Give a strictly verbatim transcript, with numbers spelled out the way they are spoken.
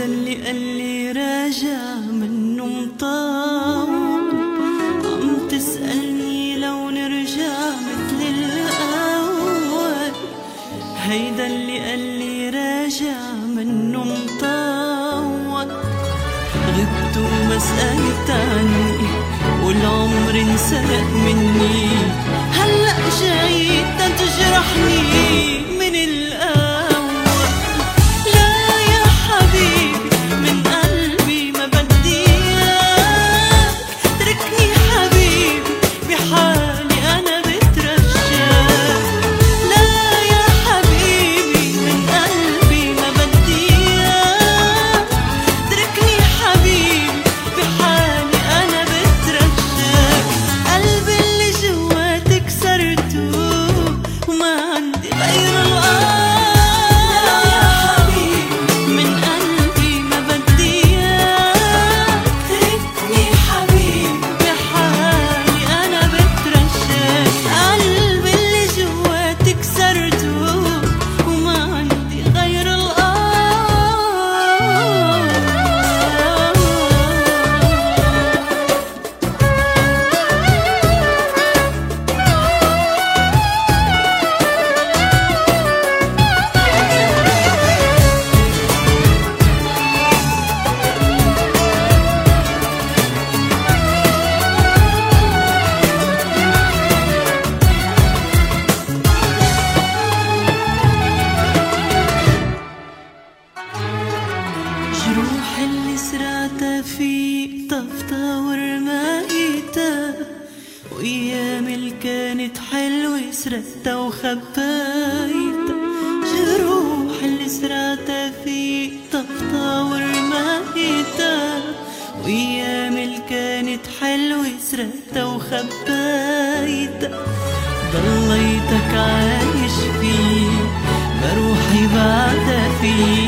هيدا اللي قالي راجع منه مطاول، عم تسألني لو نرجع مثل الأول. هيدا اللي قالي راجع منه مطاول، غبت وما سألت عني والعمر انسرق مني، هلأ جاي تجرحني من الأول. جروح اللي سرعتها فيك طفتها ورمايتها، وأيام اللي كانت حلوة سرقتها وخبايتها. جروح اللي سرعتها فيك طفتها ورمايتها، وأيام اللي كانت حلوة سرقتها وخبايتها. ضليتك عايش فيه، بروحي بعدها فيه